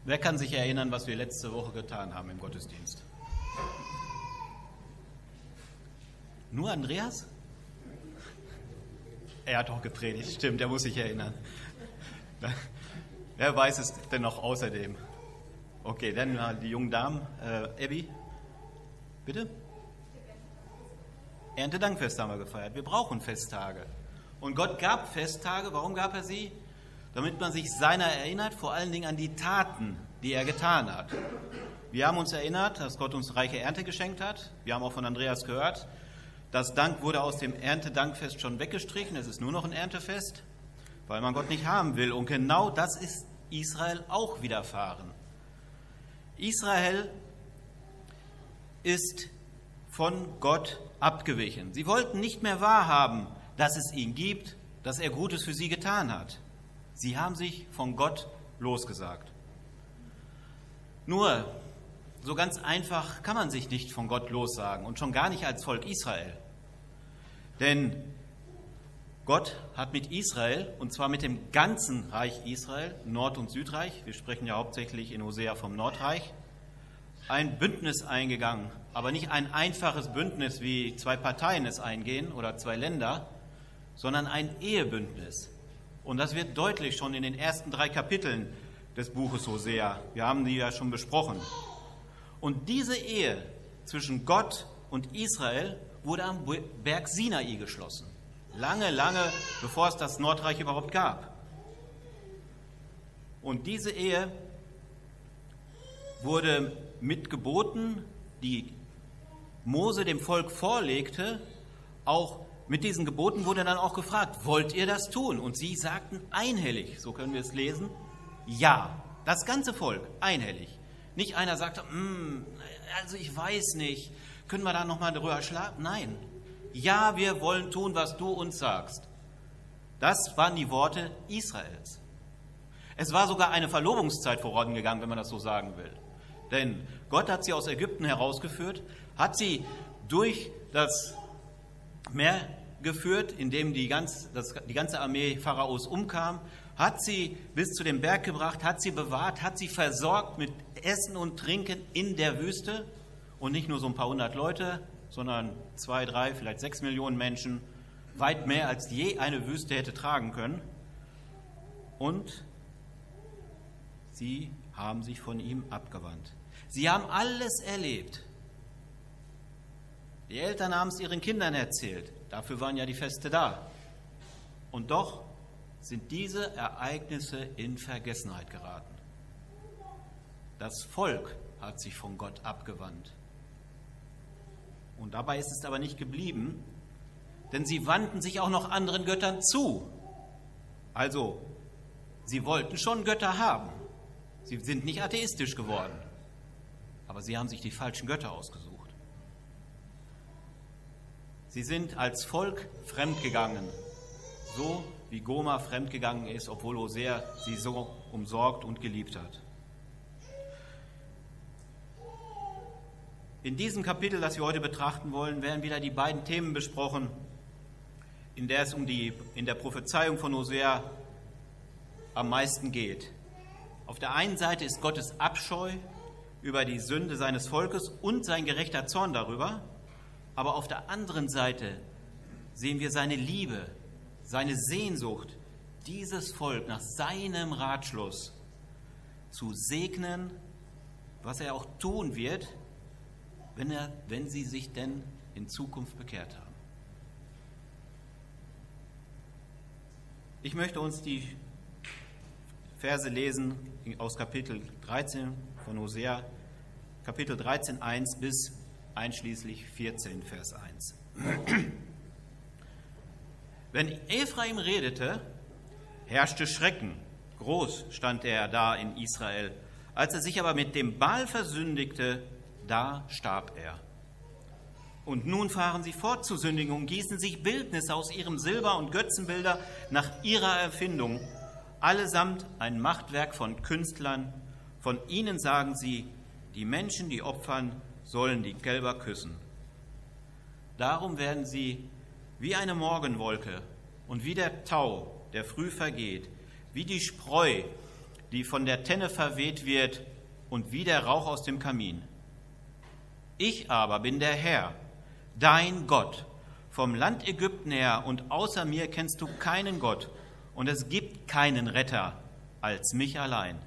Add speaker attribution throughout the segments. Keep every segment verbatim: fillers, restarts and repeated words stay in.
Speaker 1: Wer kann sich erinnern, was wir letzte Woche getan haben im Gottesdienst? Nur Andreas? Er hat auch gepredigt, stimmt, er muss sich erinnern. Wer weiß es denn noch außerdem? Okay, dann die jungen Damen. Äh, Abby, bitte? Erntedankfest haben wir gefeiert. Wir brauchen Festtage. Und Gott gab Festtage. Warum gab er sie? Damit man sich seiner erinnert, vor allen Dingen an die Taten, die er getan hat. Wir haben uns erinnert, dass Gott uns reiche Ernte geschenkt hat. Wir haben auch von Andreas gehört, das Dank wurde aus dem Erntedankfest schon weggestrichen. Es ist nur noch ein Erntefest, weil man Gott nicht haben will. Und genau das ist Israel auch widerfahren. Israel ist von Gott abgewichen. Sie wollten nicht mehr wahrhaben, dass es ihn gibt, dass er Gutes für sie getan hat. Sie haben sich von Gott losgesagt. Nur, so ganz einfach kann man sich nicht von Gott lossagen und schon gar nicht als Volk Israel. Denn Gott hat mit Israel, und zwar mit dem ganzen Reich Israel, Nord- und Südreich, wir sprechen ja hauptsächlich in Hosea vom Nordreich, ein Bündnis eingegangen, aber nicht ein einfaches Bündnis, wie zwei Parteien es eingehen oder zwei Länder, sondern ein Ehebündnis. Und das wird deutlich schon in den ersten drei Kapiteln des Buches Hosea. Wir haben die ja schon besprochen. Und diese Ehe zwischen Gott und Israel wurde am Berg Sinai geschlossen. Lange, lange bevor es das Nordreich überhaupt gab. Und diese Ehe wurde mit Geboten, die Mose dem Volk vorlegte, auch mit diesen Geboten wurde dann auch gefragt, wollt ihr das tun? Und sie sagten einhellig, so können wir es lesen, ja, das ganze Volk, einhellig. Nicht einer sagte, also ich weiß nicht, können wir da nochmal drüber schlafen? Nein, ja, wir wollen tun, was du uns sagst. Das waren die Worte Israels. Es war sogar eine Verlobungszeit vorangegangen, wenn man das so sagen will. Denn Gott hat sie aus Ägypten herausgeführt, hat sie durch das Meer geführt, in dem die, ganz, das, die ganze Armee Pharaos umkam, hat sie bis zu dem Berg gebracht, hat sie bewahrt, hat sie versorgt mit Essen und Trinken in der Wüste. Und nicht nur so ein paar hundert Leute, sondern zwei, drei, vielleicht sechs Millionen Menschen, weit mehr als je eine Wüste hätte tragen können. Und sie haben sich von ihm abgewandt. Sie haben alles erlebt. Die Eltern haben es ihren Kindern erzählt. Dafür waren ja die Feste da. Und doch sind diese Ereignisse in Vergessenheit geraten. Das Volk hat sich von Gott abgewandt. Und dabei ist es aber nicht geblieben, denn sie wandten sich auch noch anderen Göttern zu. Also, sie wollten schon Götter haben. Sie sind nicht atheistisch geworden, aber sie haben sich die falschen Götter ausgesucht. Sie sind als Volk fremdgegangen, so wie Gomer fremdgegangen ist, obwohl Hosea sie so umsorgt und geliebt hat. In diesem Kapitel, das wir heute betrachten wollen, werden wieder die beiden Themen besprochen, in der es um die, in der Prophezeiung von Hosea am meisten geht. Auf der einen Seite ist Gottes Abscheu über die Sünde seines Volkes und sein gerechter Zorn darüber, aber auf der anderen Seite sehen wir seine Liebe, seine Sehnsucht, dieses Volk nach seinem Ratschluss zu segnen, was er auch tun wird, wenn, er, wenn sie sich denn in Zukunft bekehrt haben. Ich möchte uns die Verse lesen aus Kapitel dreizehn von Hosea, Kapitel dreizehn, eins bis einschließlich vierzehn, Vers eins. Wenn Ephraim redete, herrschte Schrecken. Groß stand er da in Israel. Als er sich aber mit dem Baal versündigte, da starb er. Und nun fahren sie fort zu sündigen und gießen sich Bildnisse aus ihrem Silber und Götzenbilder nach ihrer Erfindung, allesamt ein Machtwerk von Künstlern. Von ihnen sagen sie, die Menschen, die opfern, sollen die Kälber küssen. Darum werden sie wie eine Morgenwolke und wie der Tau, der früh vergeht, wie die Spreu, die von der Tenne verweht wird und wie der Rauch aus dem Kamin. Ich aber bin der Herr, dein Gott, vom Land Ägypten her, und außer mir kennst du keinen Gott, und es gibt keinen Retter als mich allein.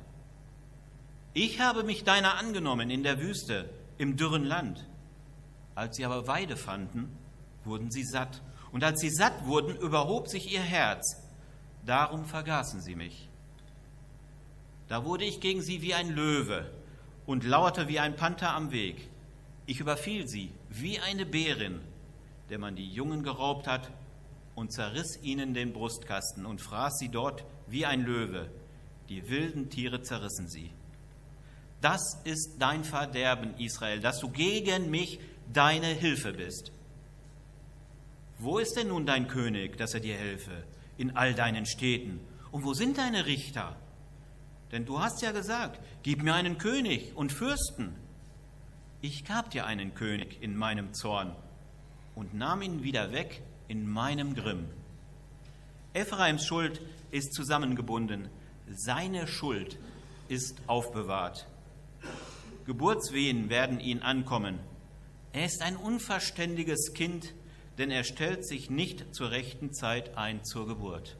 Speaker 1: Ich habe mich deiner angenommen in der Wüste, im dürren Land. Als sie aber Weide fanden, wurden sie satt, und als sie satt wurden, überhob sich ihr Herz. Darum vergaßen sie mich. Da wurde ich gegen sie wie ein Löwe und lauerte wie ein Panther am Weg. Ich überfiel sie wie eine Bärin, der man die Jungen geraubt hat, und zerriss ihnen den Brustkasten und fraß sie dort wie ein Löwe. Die wilden Tiere zerrissen sie. Das ist dein Verderben, Israel, dass du gegen mich deine Hilfe bist. Wo ist denn nun dein König, dass er dir helfe in all deinen Städten? Und wo sind deine Richter? Denn du hast ja gesagt, gib mir einen König und Fürsten. Ich gab dir einen König in meinem Zorn und nahm ihn wieder weg in meinem Grimm. Ephraims Schuld ist zusammengebunden, seine Schuld ist aufbewahrt. Geburtswehen werden ihn ankommen. Er ist ein unverständiges Kind, denn er stellt sich nicht zur rechten Zeit ein zur Geburt.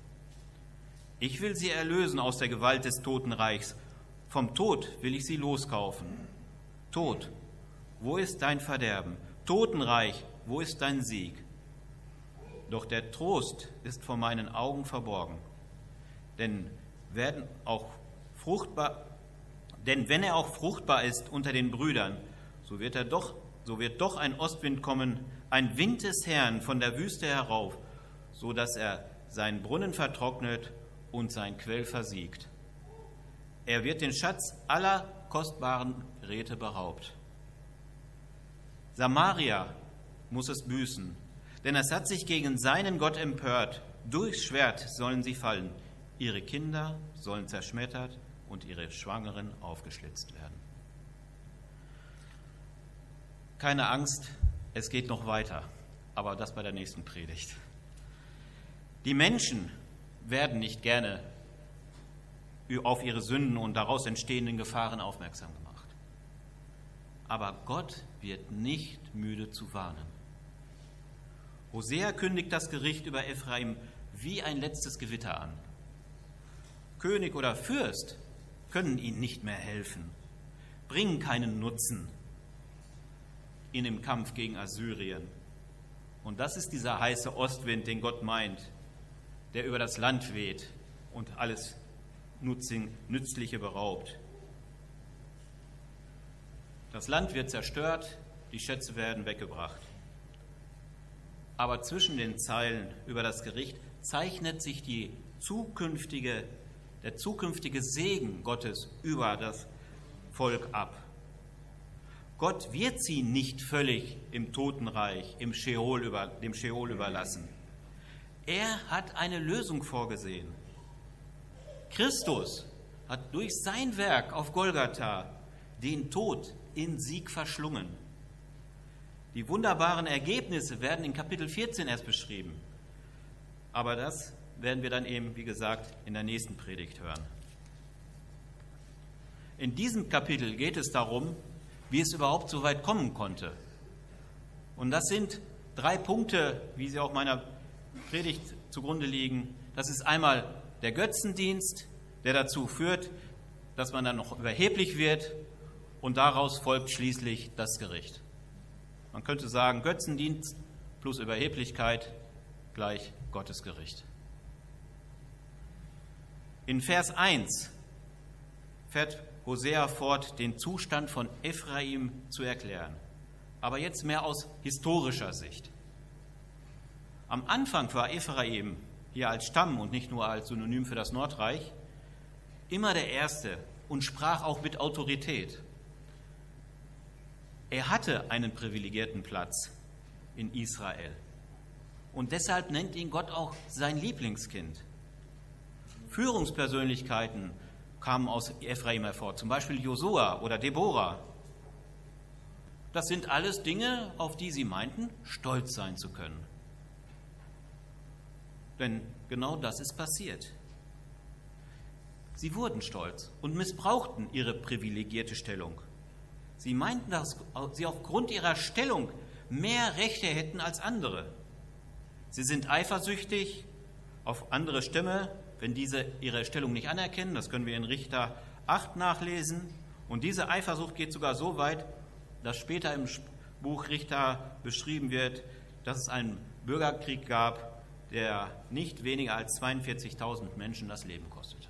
Speaker 1: Ich will sie erlösen aus der Gewalt des Totenreichs. Vom Tod will ich sie loskaufen. Tod, wo ist dein Verderben? Totenreich, wo ist dein Sieg? Doch der Trost ist vor meinen Augen verborgen. Denn werden auch fruchtbar, denn wenn er auch fruchtbar ist unter den Brüdern, so wird er doch, so wird doch ein Ostwind kommen, ein Wind des Herrn von der Wüste herauf, so dass er seinen Brunnen vertrocknet und sein Quell versiegt. Er wird den Schatz aller kostbaren Räte beraubt. Samaria muss es büßen, denn es hat sich gegen seinen Gott empört. Durchs Schwert sollen sie fallen, ihre Kinder sollen zerschmettert und ihre Schwangeren aufgeschlitzt werden. Keine Angst, es geht noch weiter, aber das bei der nächsten Predigt. Die Menschen werden nicht gerne auf ihre Sünden und daraus entstehenden Gefahren aufmerksam gemacht. Aber Gott wird nicht müde zu warnen. Hosea kündigt das Gericht über Ephraim wie ein letztes Gewitter an. König oder Fürst können ihnen nicht mehr helfen, bringen keinen Nutzen in dem Kampf gegen Assyrien. Und das ist dieser heiße Ostwind, den Gott meint, der über das Land weht und alles Nützliche beraubt. Das Land wird zerstört, die Schätze werden weggebracht. Aber zwischen den Zeilen über das Gericht zeichnet sich die zukünftige, der zukünftige Segen Gottes über das Volk ab. Gott wird sie nicht völlig im Totenreich, im Scheol über, dem Scheol überlassen. Er hat eine Lösung vorgesehen. Christus hat durch sein Werk auf Golgatha den Tod in Sieg verschlungen. Die wunderbaren Ergebnisse werden in Kapitel vierzehn erst beschrieben. Aber das werden wir dann eben, wie gesagt, in der nächsten Predigt hören. In diesem Kapitel geht es darum, wie es überhaupt so weit kommen konnte. Und das sind drei Punkte, wie sie auch meiner Predigt zugrunde liegen. Das ist einmal der Götzendienst, der dazu führt, dass man dann noch überheblich wird, und daraus folgt schließlich das Gericht. Man könnte sagen, Götzendienst plus Überheblichkeit gleich Gottes Gericht. In Vers eins fährt Hosea fort, den Zustand von Ephraim zu erklären, aber jetzt mehr aus historischer Sicht. Am Anfang war Ephraim hier als Stamm und nicht nur als Synonym für das Nordreich immer der Erste und sprach auch mit Autorität. Er hatte einen privilegierten Platz in Israel und deshalb nennt ihn Gott auch sein Lieblingskind. Führungspersönlichkeiten kamen aus Ephraim hervor, zum Beispiel Josua oder Deborah. Das sind alles Dinge, auf die sie meinten, stolz sein zu können. Denn genau das ist passiert. Sie wurden stolz und missbrauchten ihre privilegierte Stellung. Sie meinten, dass sie aufgrund ihrer Stellung mehr Rechte hätten als andere. Sie sind eifersüchtig auf andere Stämme, wenn diese ihre Stellung nicht anerkennen. Das können wir in Richter acht nachlesen. Und diese Eifersucht geht sogar so weit, dass später im Buch Richter beschrieben wird, dass es einen Bürgerkrieg gab, der nicht weniger als zweiundvierzigtausend Menschen das Leben kostete.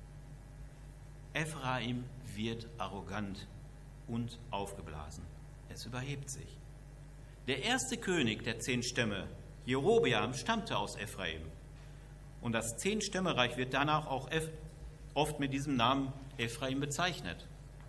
Speaker 1: Ephraim wird arrogant und aufgeblasen. Es überhebt sich. Der erste König der zehn Stämme, Jerobeam, stammte aus Ephraim. Und das Zehn-Stämme-Reich wird danach auch oft mit diesem Namen Ephraim bezeichnet.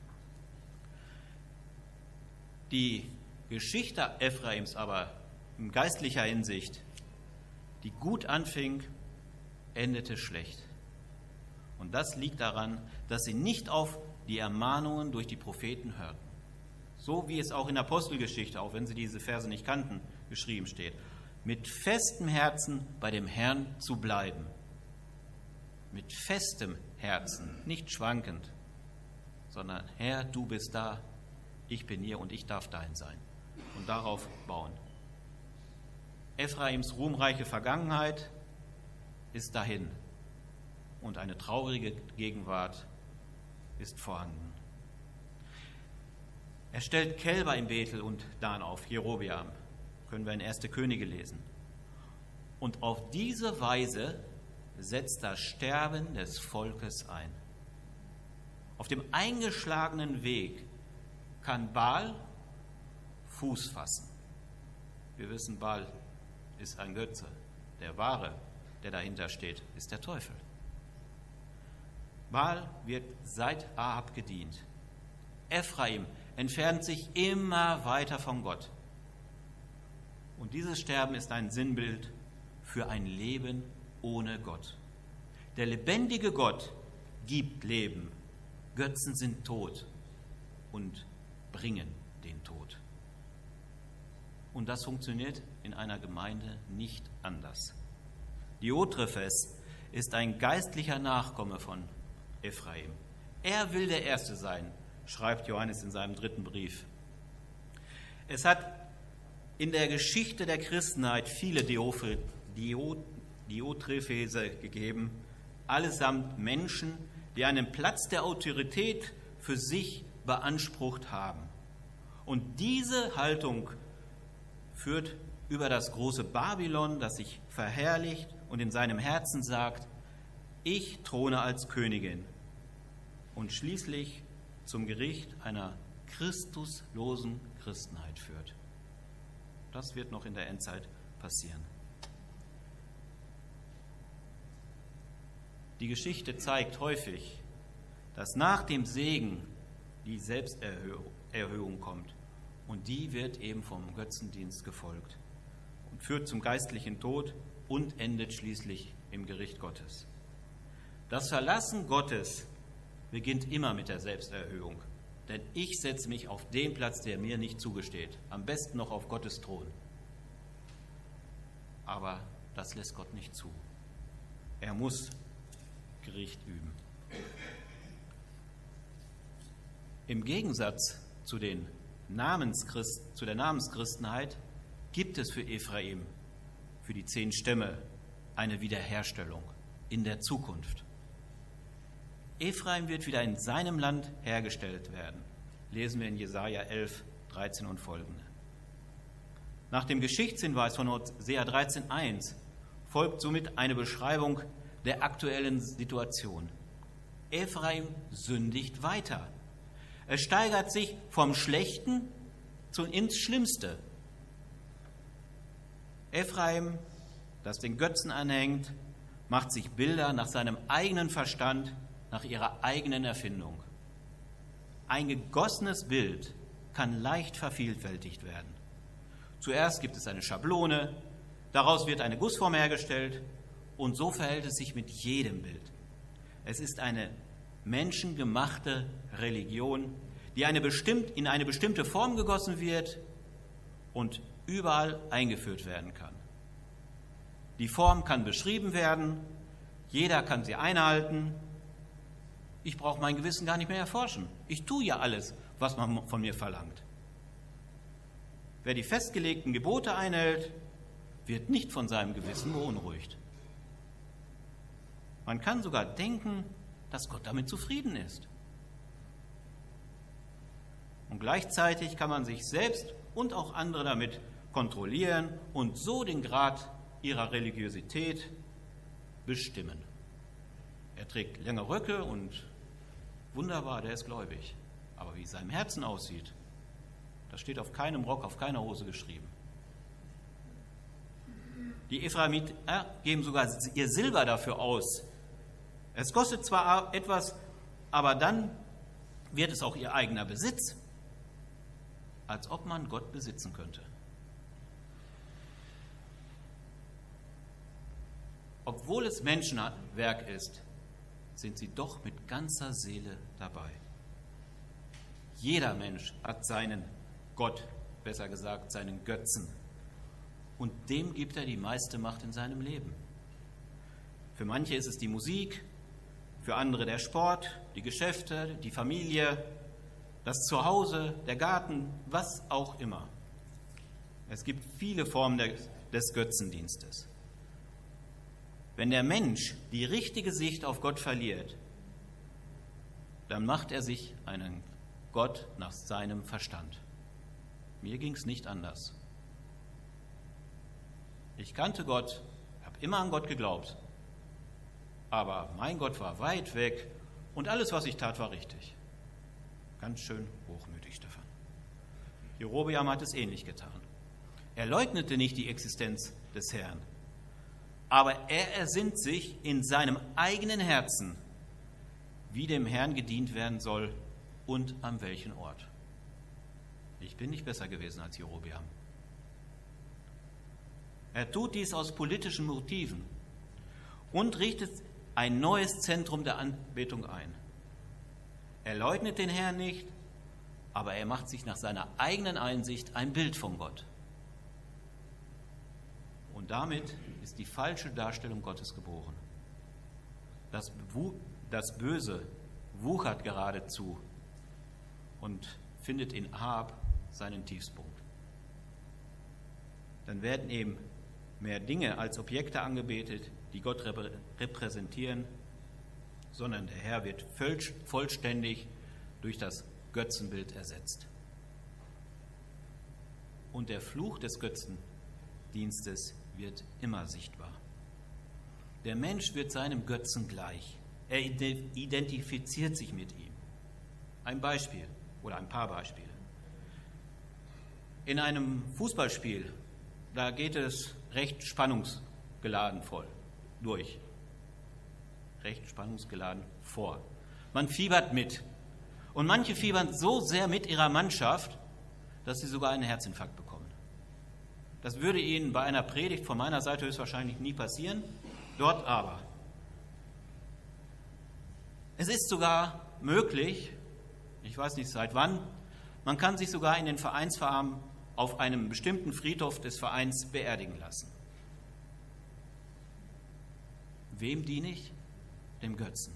Speaker 1: Die Geschichte Ephraims aber in geistlicher Hinsicht, die gut anfing, endete schlecht. Und das liegt daran, dass sie nicht auf die Ermahnungen durch die Propheten hörten. So wie es auch in der Apostelgeschichte, auch wenn sie diese Verse nicht kannten, geschrieben steht. Mit festem Herzen bei dem Herrn zu bleiben. Mit festem Herzen, nicht schwankend, sondern Herr, du bist da, ich bin hier und ich darf dein sein. Und darauf bauen. Ephraims ruhmreiche Vergangenheit ist dahin und eine traurige Gegenwart ist vorhanden. Er stellt Kälber in Bethel und Dan auf, Jerobeam, können wir in erste Könige lesen. Und auf diese Weise setzt das Sterben des Volkes ein. Auf dem eingeschlagenen Weg kann Baal Fuß fassen. Wir wissen, Baal ist ein Götze. Der wahre, der dahinter steht, ist der Teufel. Baal wird seit Ahab gedient. Ephraim entfernt sich immer weiter von Gott. Und dieses Sterben ist ein Sinnbild für ein Leben ohne Gott. Der lebendige Gott gibt Leben. Götzen sind tot und bringen den Tod. Und das funktioniert in einer Gemeinde nicht anders. Diotrephes ist ein geistlicher Nachkomme von Ephraim. Er will der Erste sein, schreibt Johannes in seinem dritten Brief. Es hat in der Geschichte der Christenheit viele Diotrephes gegeben, allesamt Menschen, die einen Platz der Autorität für sich beansprucht haben. Und diese Haltung führt über das große Babylon, das sich verherrlicht und in seinem Herzen sagt, ich throne als Königin, und schließlich zum Gericht einer christuslosen Christenheit führt. Das wird noch in der Endzeit passieren. Die Geschichte zeigt häufig, dass nach dem Segen die Selbsterhöhung kommt. Und die wird eben vom Götzendienst gefolgt und führt zum geistlichen Tod und endet schließlich im Gericht Gottes. Das Verlassen Gottes beginnt immer mit der Selbsterhöhung. Denn ich setze mich auf den Platz, der mir nicht zugesteht. Am besten noch auf Gottes Thron. Aber das lässt Gott nicht zu. Er muss Gericht üben. Im Gegensatz zu, den Namenschrist, zu der Namenschristenheit gibt es für Ephraim, für die zehn Stämme, eine Wiederherstellung in der Zukunft. Ephraim wird wieder in seinem Land hergestellt werden. Lesen wir in Jesaja elf, dreizehn und folgende. Nach dem Geschichtshinweis von Hosea dreizehn, eins folgt somit eine Beschreibung der aktuellen Situation. Ephraim sündigt weiter. Es steigert sich vom Schlechten ins Schlimmste. Ephraim, das den Götzen anhängt, macht sich Bilder nach seinem eigenen Verstand, nach ihrer eigenen Erfindung. Ein gegossenes Bild kann leicht vervielfältigt werden. Zuerst gibt es eine Schablone, daraus wird eine Gussform hergestellt und so verhält es sich mit jedem Bild. Es ist eine menschengemachte Religion, die eine bestimmt, in eine bestimmte Form gegossen wird und überall eingeführt werden kann. Die Form kann beschrieben werden, jeder kann sie einhalten Ich brauche mein Gewissen gar nicht mehr erforschen. Ich tue ja alles, was man von mir verlangt. Wer die festgelegten Gebote einhält, wird nicht von seinem Gewissen beunruhigt. Man kann sogar denken, dass Gott damit zufrieden ist. Und gleichzeitig kann man sich selbst und auch andere damit kontrollieren und so den Grad ihrer Religiosität bestimmen. Er trägt längere Röcke und wunderbar, der ist gläubig. Aber wie es seinem Herzen aussieht, das steht auf keinem Rock, auf keiner Hose geschrieben. Die Ephraimiter geben sogar ihr Silber dafür aus. Es kostet zwar etwas, aber dann wird es auch ihr eigener Besitz, als ob man Gott besitzen könnte. Obwohl es Menschenwerk ist, sind sie doch mit ganzer Seele dabei. Jeder Mensch hat seinen Gott, besser gesagt seinen Götzen, und dem gibt er die meiste Macht in seinem Leben. Für manche ist es die Musik, für andere der Sport, die Geschäfte, die Familie, das Zuhause, der Garten, was auch immer. Es gibt viele Formen des Götzendienstes. Wenn der Mensch die richtige Sicht auf Gott verliert, dann macht er sich einen Gott nach seinem Verstand. Mir ging es nicht anders. Ich kannte Gott, habe immer an Gott geglaubt, aber mein Gott war weit weg und alles, was ich tat, war richtig. Ganz schön hochmütig, Stefan. Jerobeam hat es ähnlich getan. Er leugnete nicht die Existenz des Herrn, aber er ersinnt sich in seinem eigenen Herzen, wie dem Herrn gedient werden soll und an welchen Ort. Ich bin nicht besser gewesen als Jerobeam. Er tut dies aus politischen Motiven und richtet ein neues Zentrum der Anbetung ein. Er leugnet den Herrn nicht, aber er macht sich nach seiner eigenen Einsicht ein Bild von Gott. Und damit ist die falsche Darstellung Gottes geboren. Das, das Böse wuchert geradezu und findet in Ahab seinen Tiefspunkt. Dann werden eben mehr Dinge als Objekte angebetet, die Gott repräsentieren, sondern der Herr wird vollständig durch das Götzenbild ersetzt. Und der Fluch des Götzendienstes wird immer sichtbar. Der Mensch wird seinem Götzen gleich. Er identifiziert sich mit ihm. Ein Beispiel oder ein paar Beispiele. In einem Fußballspiel, da geht es recht spannungsgeladen voll durch. Recht spannungsgeladen vor. Man fiebert mit. Und manche fiebern so sehr mit ihrer Mannschaft, dass sie sogar einen Herzinfarkt bekommen. Das würde ihnen bei einer Predigt von meiner Seite höchstwahrscheinlich nie passieren, dort aber. Es ist sogar möglich, ich weiß nicht seit wann, man kann sich sogar in den Vereinsfarmen auf einem bestimmten Friedhof des Vereins beerdigen lassen. Wem diene ich? Dem Götzen.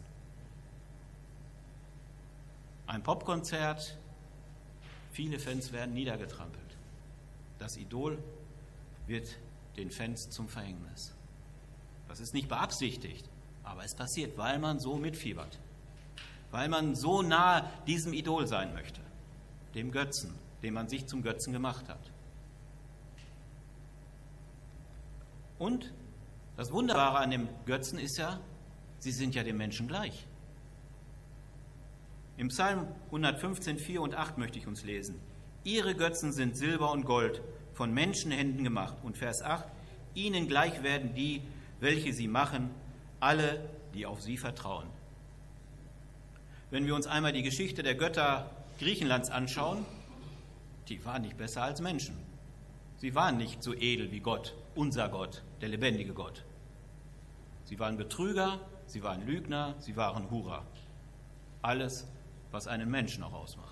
Speaker 1: Ein Popkonzert, viele Fans werden niedergetrampelt. Das Idol wird den Fans zum Verhängnis. Das ist nicht beabsichtigt, aber es passiert, weil man so mitfiebert. Weil man so nahe diesem Idol sein möchte, dem Götzen, den man sich zum Götzen gemacht hat. Und das Wunderbare an dem Götzen ist ja, sie sind ja dem Menschen gleich. Im Psalm hundertfünfzehn, vier und acht möchte ich uns lesen. Ihre Götzen sind Silber und Gold, von Menschenhänden gemacht. Und Vers acht, ihnen gleich werden die, welche sie machen, alle, die auf sie vertrauen. Wenn wir uns einmal die Geschichte der Götter Griechenlands anschauen, die waren nicht besser als Menschen. Sie waren nicht so edel wie Gott, unser Gott, der lebendige Gott. Sie waren Betrüger, sie waren Lügner, sie waren Hurer. Alles, was einen Menschen auch ausmacht.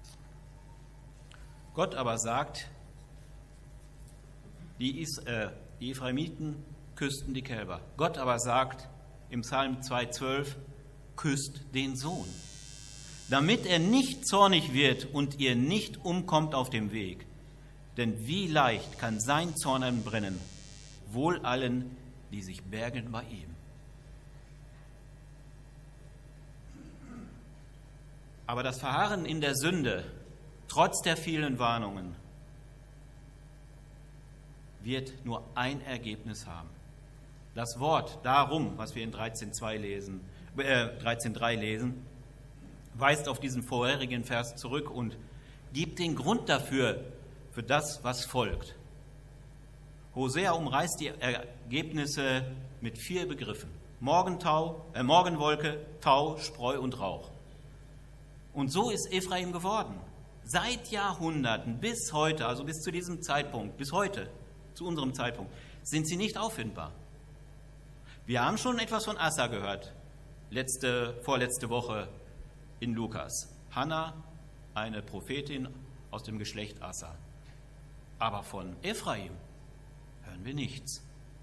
Speaker 1: Gott aber sagt, die, Is, äh, Die Ephraimiten küssten die Kälber. Gott aber sagt im Psalm zwei zwölf, küsst den Sohn, damit er nicht zornig wird und ihr nicht umkommt auf dem Weg. Denn wie leicht kann sein Zorn entbrennen, wohl allen, die sich bergen bei ihm. Aber das Verharren in der Sünde, trotz der vielen Warnungen, wird nur ein Ergebnis haben. Das Wort darum, was wir in dreizehn zwei lesen, äh, dreizehn drei lesen, weist auf diesen vorherigen Vers zurück und gibt den Grund dafür, für das, was folgt. Hosea umreißt die Ergebnisse mit vier Begriffen. Morgentau, äh, Morgenwolke, Tau, Spreu und Rauch. Und so ist Ephraim geworden. Seit Jahrhunderten bis heute, also bis zu diesem Zeitpunkt, bis heute, zu unserem Zeitpunkt, sind sie nicht auffindbar. Wir haben schon etwas von Assa gehört, letzte, vorletzte Woche in Lukas. Hannah, eine Prophetin aus dem Geschlecht Assa. Aber von Ephraim hören wir nichts.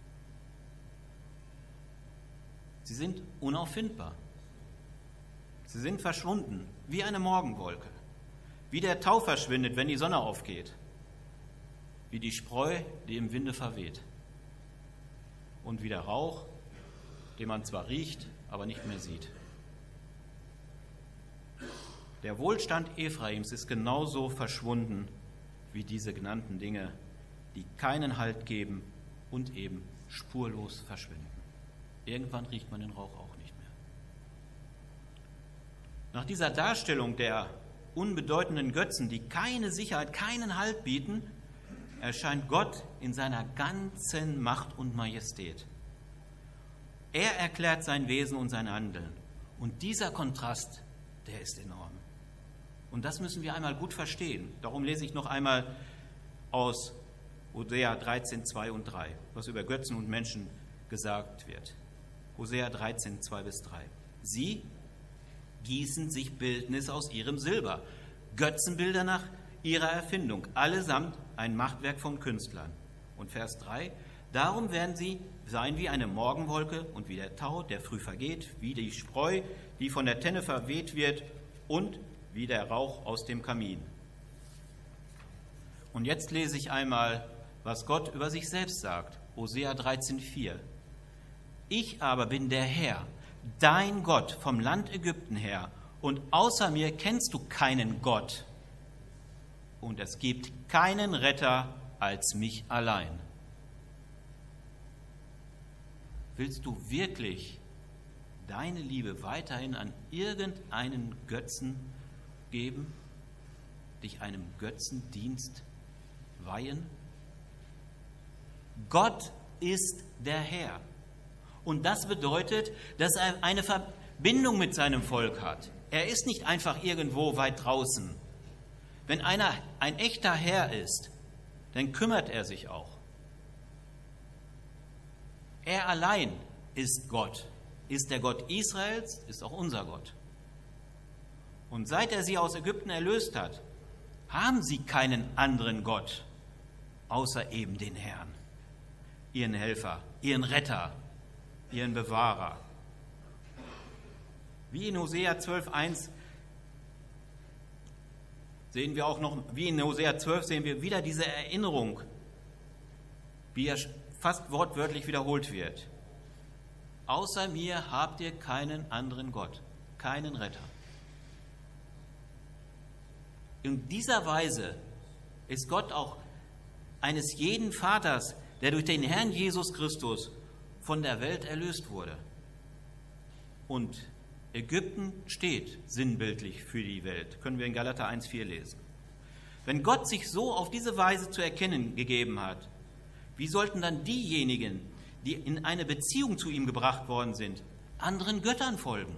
Speaker 1: Sie sind unauffindbar. Sie sind verschwunden, wie eine Morgenwolke, wie der Tau verschwindet, wenn die Sonne aufgeht, wie die Spreu, die im Winde verweht, und wie der Rauch, den man zwar riecht, aber nicht mehr sieht. Der Wohlstand Ephraims ist genauso verschwunden wie diese genannten Dinge, die keinen Halt geben und eben spurlos verschwinden. Irgendwann riecht man den Rauch auch nicht mehr. Nach dieser Darstellung der unbedeutenden Götzen, die keine Sicherheit, keinen Halt bieten, erscheint Gott in seiner ganzen Macht und Majestät. Er erklärt sein Wesen und sein Handeln. Und dieser Kontrast, der ist enorm. Und das müssen wir einmal gut verstehen. Darum lese ich noch einmal aus Hosea dreizehn zwei und drei, was über Götzen und Menschen gesagt wird. Hosea dreizehn zwei bis drei. Sie gießen sich Bildnis aus ihrem Silber, Götzenbilder nach ihrer Erfindung, allesamt ein Machtwerk von Künstlern. Und Vers drei, darum werden sie sein wie eine Morgenwolke und wie der Tau, der früh vergeht, wie die Spreu, die von der Tenne verweht wird, und wie der Rauch aus dem Kamin. Und jetzt lese ich einmal, was Gott über sich selbst sagt. Hosea dreizehn vier. Ich aber bin der Herr, dein Gott vom Land Ägypten her, und außer mir kennst du keinen Gott. Und es gibt keinen Retter als mich allein. Willst du wirklich deine Liebe weiterhin an irgendeinen Götzen geben, dich einem Götzendienst weihen? Gott ist der Herr. Und das bedeutet, dass er eine Verbindung mit seinem Volk hat. Er ist nicht einfach irgendwo weit draußen. Wenn einer ein echter Herr ist, dann kümmert er sich auch. Er allein ist Gott, ist der Gott Israels, ist auch unser Gott. Und seit er sie aus Ägypten erlöst hat, haben sie keinen anderen Gott, außer eben den Herrn, ihren Helfer, ihren Retter, ihren Bewahrer. Wie in Hosea zwölf eins sehen wir auch noch, wie in Hosea zwölf sehen wir wieder diese Erinnerung, wie er fast wortwörtlich wiederholt wird. Außer mir habt ihr keinen anderen Gott, keinen Retter. In dieser Weise ist Gott auch eines jeden Vaters, der durch den Herrn Jesus Christus von der Welt erlöst wurde. Und Ägypten steht sinnbildlich für die Welt, können wir in Galater eins vier lesen. Wenn Gott sich so auf diese Weise zu erkennen gegeben hat, wie sollten dann diejenigen, die in eine Beziehung zu ihm gebracht worden sind, anderen Göttern folgen?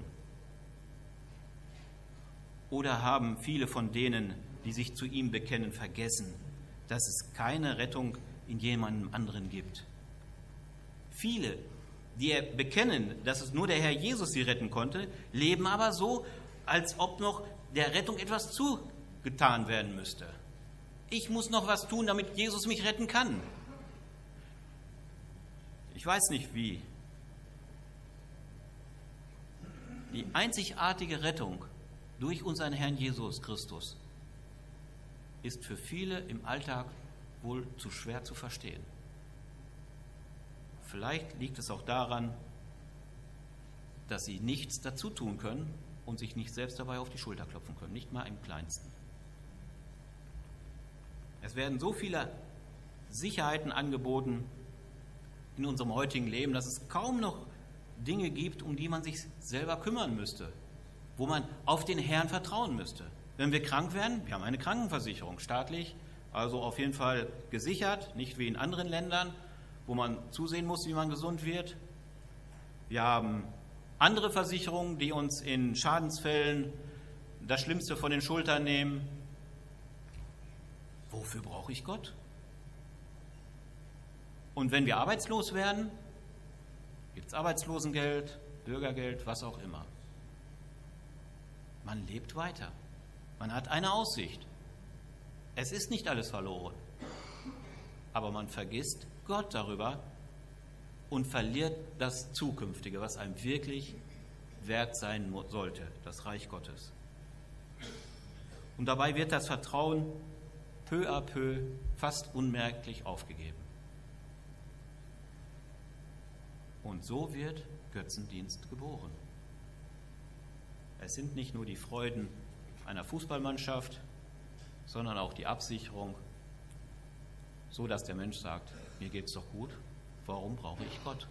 Speaker 1: Oder haben viele von denen, die sich zu ihm bekennen, vergessen, dass es keine Rettung in jemandem anderen gibt? Viele, die bekennen, dass es nur der Herr Jesus sie retten konnte, leben aber so, als ob noch der Rettung etwas zugetan werden müsste. Ich muss noch was tun, damit Jesus mich retten kann. Ich weiß nicht wie. Die einzigartige Rettung durch unseren Herrn Jesus Christus ist für viele im Alltag wohl zu schwer zu verstehen. Vielleicht liegt es auch daran, dass sie nichts dazu tun können und sich nicht selbst dabei auf die Schulter klopfen können, nicht mal im Kleinsten. Es werden so viele Sicherheiten angeboten in unserem heutigen Leben, dass es kaum noch Dinge gibt, um die man sich selber kümmern müsste, wo man auf den Herrn vertrauen müsste. Wenn wir krank werden, wir haben eine Krankenversicherung, staatlich, also auf jeden Fall gesichert, nicht wie in anderen Ländern, wo man zusehen muss, wie man gesund wird. Wir haben andere Versicherungen, die uns in Schadensfällen das Schlimmste von den Schultern nehmen. Wofür brauche ich Gott? Und wenn wir arbeitslos werden, gibt es Arbeitslosengeld, Bürgergeld, was auch immer. Man lebt weiter. Man hat eine Aussicht. Es ist nicht alles verloren. Aber man vergisst Gott darüber und verliert das Zukünftige, was einem wirklich wert sein sollte, das Reich Gottes. Und dabei wird das Vertrauen peu à peu fast unmerklich aufgegeben. Und so wird Götzendienst geboren. Es sind nicht nur die Freuden einer Fußballmannschaft, sondern auch die Absicherung, so dass der Mensch sagt, mir geht's doch gut, warum brauche ich Gott?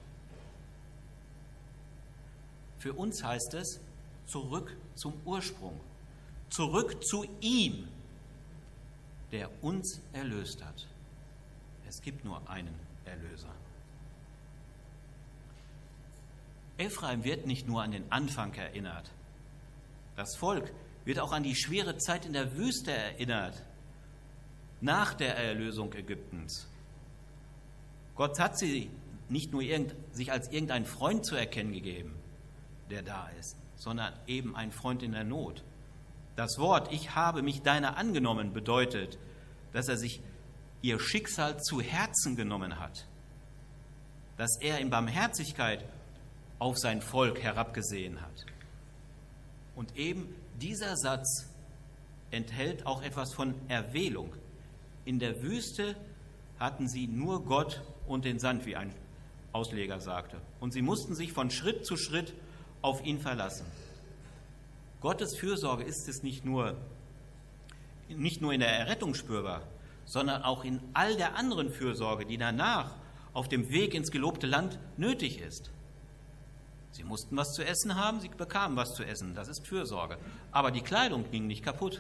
Speaker 1: Für uns heißt es, zurück zum Ursprung, zurück zu ihm, der uns erlöst hat. Es gibt nur einen Erlöser. Ephraim wird nicht nur an den Anfang erinnert. Das Volk wird auch an die schwere Zeit in der Wüste erinnert, nach der Erlösung Ägyptens. Gott hat sie nicht nur irgend, sich als irgendein Freund zu erkennen gegeben, der da ist, sondern eben ein Freund in der Not. Das Wort „Ich habe mich deiner angenommen“ bedeutet, dass er sich ihr Schicksal zu Herzen genommen hat, dass er in Barmherzigkeit auf sein Volk herabgesehen hat. Und eben dieser Satz enthält auch etwas von Erwählung. In der Wüste hatten sie nur Gott und den Sand, wie ein Ausleger sagte. Und sie mussten sich von Schritt zu Schritt auf ihn verlassen. Gottes Fürsorge ist es nicht nur, nicht nur in der Errettung spürbar, sondern auch in all der anderen Fürsorge, die danach auf dem Weg ins gelobte Land nötig ist. Sie mussten was zu essen haben, sie bekamen was zu essen, das ist Fürsorge. Aber die Kleidung ging nicht kaputt.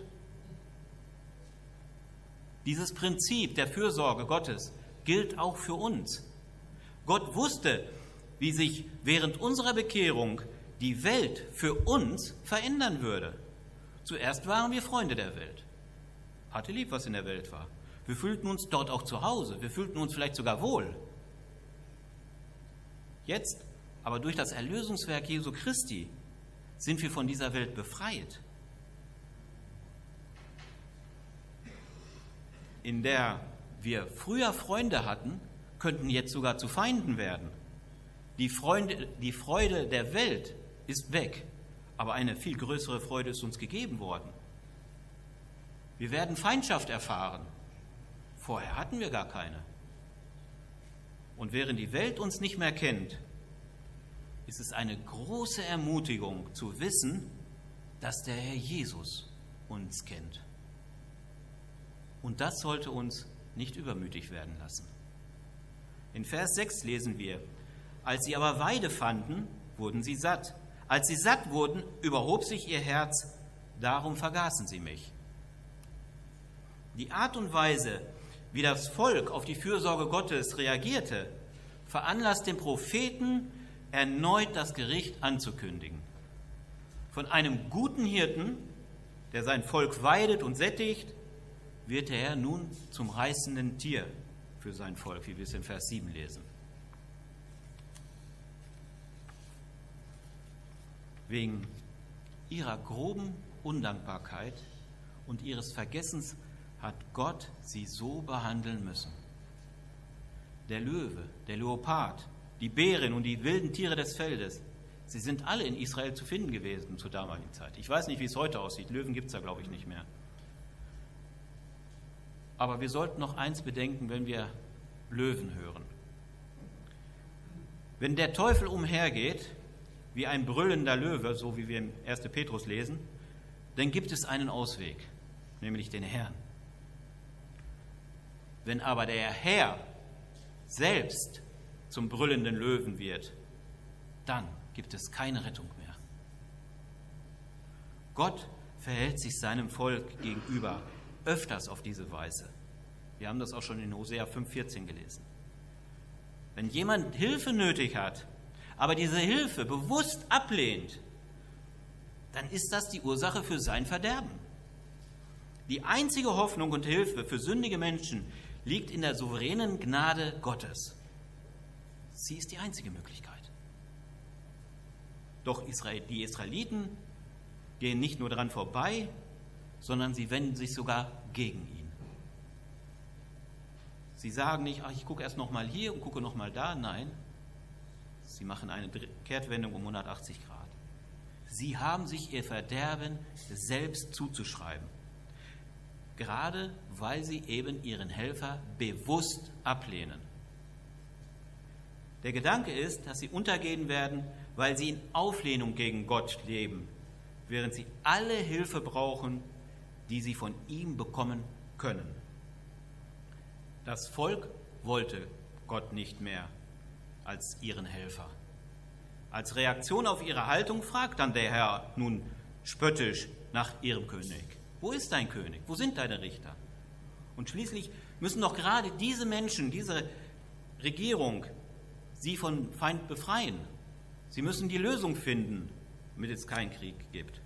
Speaker 1: Dieses Prinzip der Fürsorge Gottes gilt auch für uns. Gott wusste, wie sich während unserer Bekehrung die Welt für uns verändern würde. Zuerst waren wir Freunde der Welt. Hatte lieb, was in der Welt war. Wir fühlten uns dort auch zu Hause. Wir fühlten uns vielleicht sogar wohl. Jetzt, aber durch das Erlösungswerk Jesu Christi, sind wir von dieser Welt befreit. In der wir früher Freunde hatten, könnten jetzt sogar zu Feinden werden. Die, Freunde, die Freude der Welt ist weg, aber eine viel größere Freude ist uns gegeben worden. Wir werden Feindschaft erfahren. Vorher hatten wir gar keine. Und während die Welt uns nicht mehr kennt, ist es eine große Ermutigung zu wissen, dass der Herr Jesus uns kennt. Und das sollte uns nicht übermütig werden lassen. In Vers sechs lesen wir: Als sie aber Weide fanden, wurden sie satt. Als sie satt wurden, überhob sich ihr Herz, darum vergaßen sie mich. Die Art und Weise, wie das Volk auf die Fürsorge Gottes reagierte, veranlasst den Propheten, erneut das Gericht anzukündigen. Von einem guten Hirten, der sein Volk weidet und sättigt, wird der Herr nun zum reißenden Tier für sein Volk, wie wir es in Vers sieben lesen. Wegen ihrer groben Undankbarkeit und ihres Vergessens hat Gott sie so behandeln müssen. Der Löwe, der Leopard, die Bären und die wilden Tiere des Feldes, sie sind alle in Israel zu finden gewesen zur damaligen Zeit. Ich weiß nicht, wie es heute aussieht. Löwen gibt es da, glaube ich, nicht mehr. Aber wir sollten noch eins bedenken, wenn wir Löwen hören. Wenn der Teufel umhergeht, wie ein brüllender Löwe, so wie wir im ersten Petrus lesen, dann gibt es einen Ausweg, nämlich den Herrn. Wenn aber der Herr selbst zum brüllenden Löwen wird, dann gibt es keine Rettung mehr. Gott verhält sich seinem Volk gegenüber öfters auf diese Weise. Wir haben das auch schon in Hosea fünf vierzehn gelesen. Wenn jemand Hilfe nötig hat, aber diese Hilfe bewusst ablehnt, dann ist das die Ursache für sein Verderben. Die einzige Hoffnung und Hilfe für sündige Menschen liegt in der souveränen Gnade Gottes. Sie ist die einzige Möglichkeit. Doch Israel, die Israeliten gehen nicht nur daran vorbei, sondern sie wenden sich sogar gegen ihn. Sie sagen nicht, ach, ich gucke erst noch mal hier und gucke noch mal da. Nein, sie machen eine Kehrtwendung um hundertachtzig Grad. Sie haben sich ihr Verderben selbst zuzuschreiben, gerade weil sie eben ihren Helfer bewusst ablehnen. Der Gedanke ist, dass sie untergehen werden, weil sie in Auflehnung gegen Gott leben, während sie alle Hilfe brauchen, die sie von ihm bekommen können. Das Volk wollte Gott nicht mehr als ihren Helfer. Als Reaktion auf ihre Haltung fragt dann der Herr nun spöttisch nach ihrem König. Wo ist dein König? Wo sind deine Richter? Und schließlich müssen doch gerade diese Menschen, diese Regierung, sie von Feind befreien. Sie müssen die Lösung finden, damit es keinen Krieg gibt.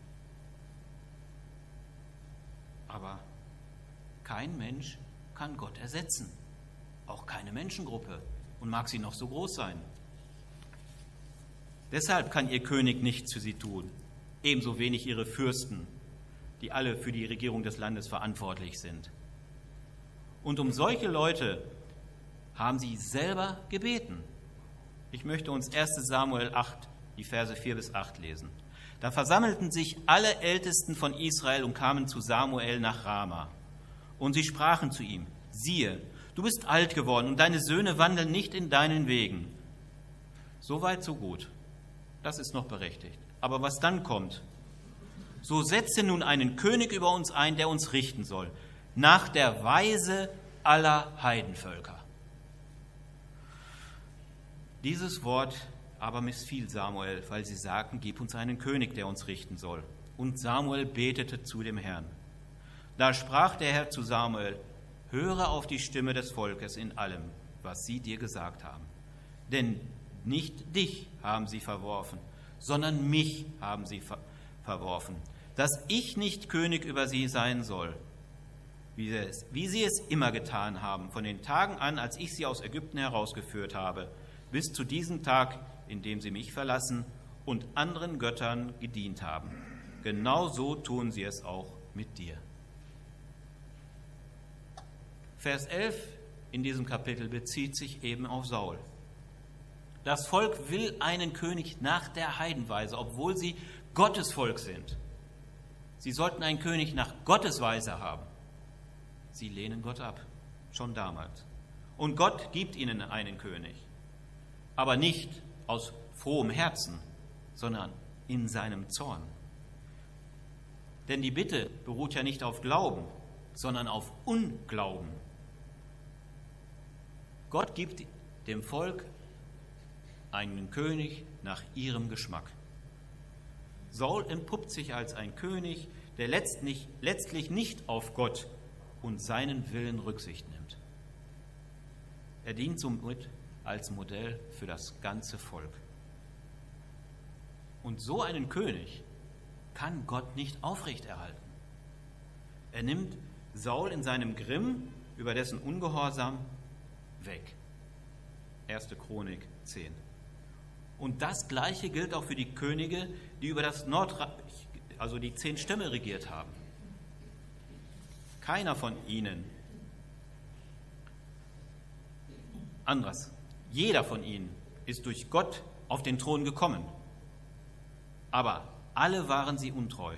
Speaker 1: Aber kein Mensch kann Gott ersetzen, auch keine Menschengruppe, und mag sie noch so groß sein. Deshalb kann ihr König nichts für sie tun, ebenso wenig ihre Fürsten, die alle für die Regierung des Landes verantwortlich sind. Und um solche Leute haben sie selber gebeten. Ich möchte uns erster Samuel acht, die Verse vier bis acht lesen. Da versammelten sich alle Ältesten von Israel und kamen zu Samuel nach Rama. Und sie sprachen zu ihm, siehe, du bist alt geworden und deine Söhne wandeln nicht in deinen Wegen. So weit, so gut. Das ist noch berechtigt. Aber was dann kommt, so setze nun einen König über uns ein, der uns richten soll, nach der Weise aller Heidenvölker. Dieses Wort aber missfiel Samuel, weil sie sagten, gib uns einen König, der uns richten soll. Und Samuel betete zu dem Herrn. Da sprach der Herr zu Samuel, höre auf die Stimme des Volkes in allem, was sie dir gesagt haben. Denn nicht dich haben sie verworfen, sondern mich haben sie ver- verworfen, dass ich nicht König über sie sein soll, wie sie, es, wie sie es immer getan haben, von den Tagen an, als ich sie aus Ägypten herausgeführt habe, bis zu diesem Tag, in dem sie mich verlassen und anderen Göttern gedient haben. Genau so tun sie es auch mit dir. Vers elf in diesem Kapitel bezieht sich eben auf Saul. Das Volk will einen König nach der Heidenweise, obwohl sie Gottes Volk sind. Sie sollten einen König nach Gottes Weise haben. Sie lehnen Gott ab, schon damals. Und Gott gibt ihnen einen König, aber nicht aus frohem Herzen, sondern in seinem Zorn. Denn die Bitte beruht ja nicht auf Glauben, sondern auf Unglauben. Gott gibt dem Volk einen König nach ihrem Geschmack. Saul entpuppt sich als ein König, der letztlich, letztlich nicht auf Gott und seinen Willen Rücksicht nimmt. Er dient somit als Modell für das ganze Volk. Und so einen König kann Gott nicht aufrechterhalten. Er nimmt Saul in seinem Grimm über dessen Ungehorsam weg. erste Chronik zehn. Und das Gleiche gilt auch für die Könige, die über das Nordreich, also die zehn Stämme, regiert haben. Keiner von ihnen, anders, jeder von ihnen ist durch Gott auf den Thron gekommen. Aber alle waren sie untreu.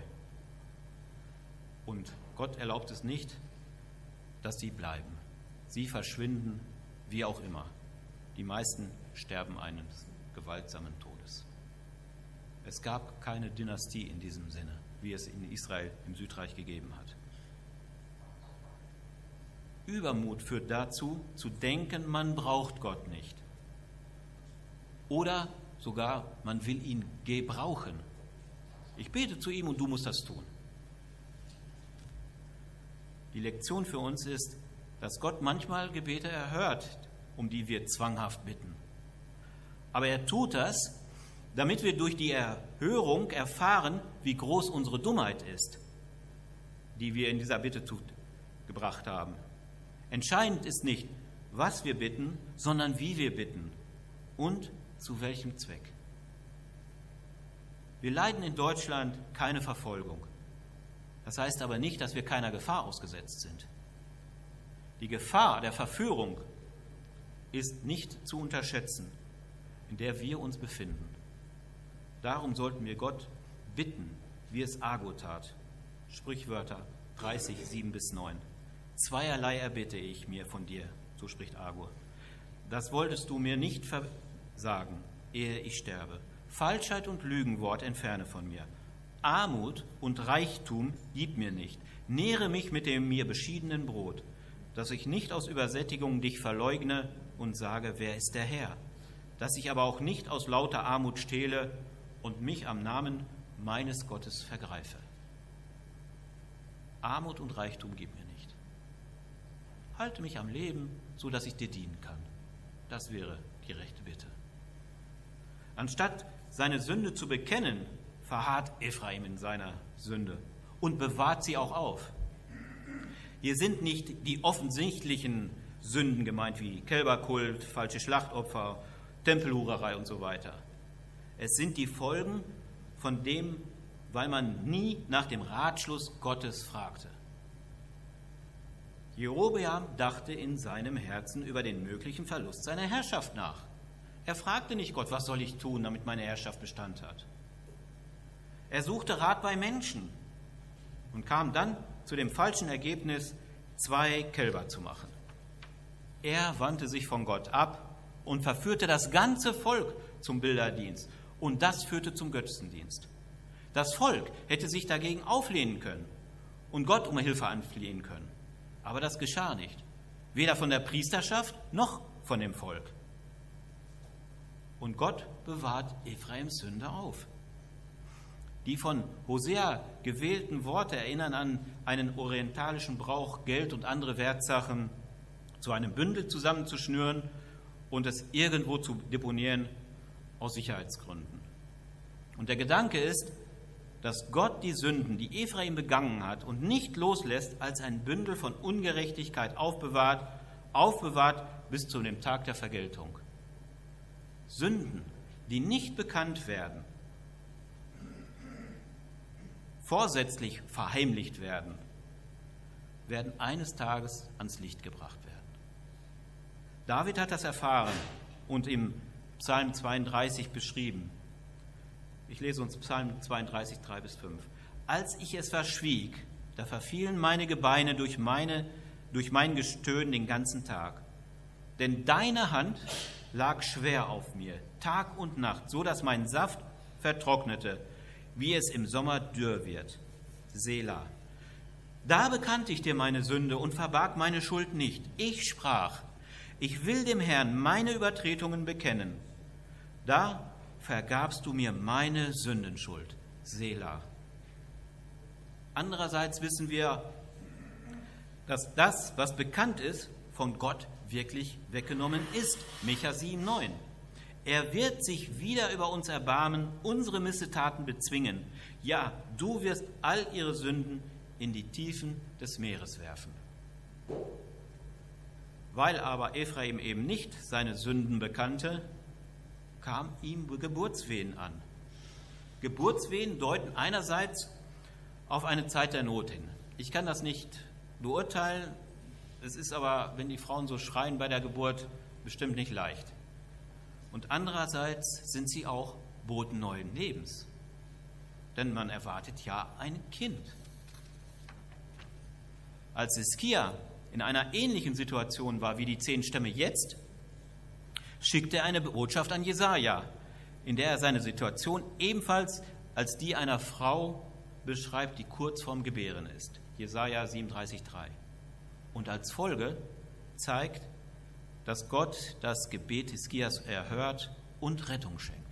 Speaker 1: Und Gott erlaubt es nicht, dass sie bleiben. Sie verschwinden, wie auch immer. Die meisten sterben eines gewaltsamen Todes. Es gab keine Dynastie in diesem Sinne, wie es in Israel im Südreich gegeben hat. Übermut führt dazu, zu denken, man braucht Gott nicht. Oder sogar, man will ihn gebrauchen. Ich bete zu ihm und du musst das tun. Die Lektion für uns ist, dass Gott manchmal Gebete erhört, um die wir zwanghaft bitten. Aber er tut das, damit wir durch die Erhörung erfahren, wie groß unsere Dummheit ist, die wir in dieser Bitte gebracht haben. Entscheidend ist nicht, was wir bitten, sondern wie wir bitten und zu welchem Zweck. Wir leiden in Deutschland keine Verfolgung. Das heißt aber nicht, dass wir keiner Gefahr ausgesetzt sind. Die Gefahr der Verführung ist nicht zu unterschätzen, in der wir uns befinden. Darum sollten wir Gott bitten, wie es Agur tat. Sprichwörter dreißig, sieben bis neun. Zweierlei erbitte ich mir von dir, so spricht Agur. Das wolltest du mir nicht versagen, ehe ich sterbe. Falschheit und Lügenwort entferne von mir. Armut und Reichtum gib mir nicht. Nähre mich mit dem mir beschiedenen Brot, dass ich nicht aus Übersättigung dich verleugne und sage, wer ist der Herr? Dass ich aber auch nicht aus lauter Armut stehle und mich am Namen meines Gottes vergreife. Armut und Reichtum gib mir nicht. Halte mich am Leben, so dass ich dir dienen kann. Das wäre die rechte Bitte. Anstatt seine Sünde zu bekennen, verharrt Ephraim in seiner Sünde und bewahrt sie auch auf. Hier sind nicht die offensichtlichen Sünden gemeint, wie Kälberkult, falsche Schlachtopfer, Tempelhurerei und so weiter. Es sind die Folgen von dem, weil man nie nach dem Ratschluss Gottes fragte. Jerobeam dachte in seinem Herzen über den möglichen Verlust seiner Herrschaft nach. Er fragte nicht Gott, was soll ich tun, damit meine Herrschaft Bestand hat. Er suchte Rat bei Menschen und kam dann zu dem falschen Ergebnis, zwei Kälber zu machen. Er wandte sich von Gott ab und verführte das ganze Volk zum Bilderdienst, und das führte zum Götzendienst. Das Volk hätte sich dagegen auflehnen können und Gott um Hilfe anflehen können. Aber das geschah nicht, weder von der Priesterschaft noch von dem Volk. Und Gott bewahrt Ephraims Sünde auf. Die von Hosea gewählten Worte erinnern an einen orientalischen Brauch, Geld und andere Wertsachen zu einem Bündel zusammenzuschnüren und es irgendwo zu deponieren aus Sicherheitsgründen. Und der Gedanke ist, dass Gott die Sünden, die Ephraim begangen hat und nicht loslässt, als ein Bündel von Ungerechtigkeit aufbewahrt, aufbewahrt bis zu dem Tag der Vergeltung. Sünden, die nicht bekannt werden, vorsätzlich verheimlicht werden, werden eines Tages ans Licht gebracht werden. David hat das erfahren und im Psalm zweiunddreißig beschrieben. Ich lese uns Psalm zweiunddreißig, drei bis fünf. Als ich es verschwieg, da verfielen meine Gebeine durch, meine, durch mein Gestöhn den ganzen Tag. Denn deine Hand lag schwer auf mir, Tag und Nacht, so dass mein Saft vertrocknete, wie es im Sommer dürr wird. Selah. Da bekannte ich dir meine Sünde und verbarg meine Schuld nicht. Ich sprach, ich will dem Herrn meine Übertretungen bekennen. Da vergabst du mir meine Sündenschuld. Selah. Andererseits wissen wir, dass das, was bekannt ist, von Gott wirklich weggenommen ist. Micha sieben, neun. Er wird sich wieder über uns erbarmen, unsere Missetaten bezwingen. Ja, du wirst all ihre Sünden in die Tiefen des Meeres werfen. Weil aber Ephraim eben nicht seine Sünden bekannte, kam ihm Geburtswehen an. Geburtswehen deuten einerseits auf eine Zeit der Not hin. Ich kann das nicht beurteilen, es ist aber, wenn die Frauen so schreien bei der Geburt, bestimmt nicht leicht. und andererseits sind sie auch Boten neuen Lebens. Denn man erwartet ja ein Kind. Als Hiskia in einer ähnlichen Situation war wie die zehn Stämme jetzt, schickte er eine Botschaft an Jesaja, in der er seine Situation ebenfalls als die einer Frau beschreibt, die kurz vorm Gebären ist. Jesaja siebenunddreißig drei. Und als Folge zeigt, dass Gott das Gebet Hiskias erhört und Rettung schenkt.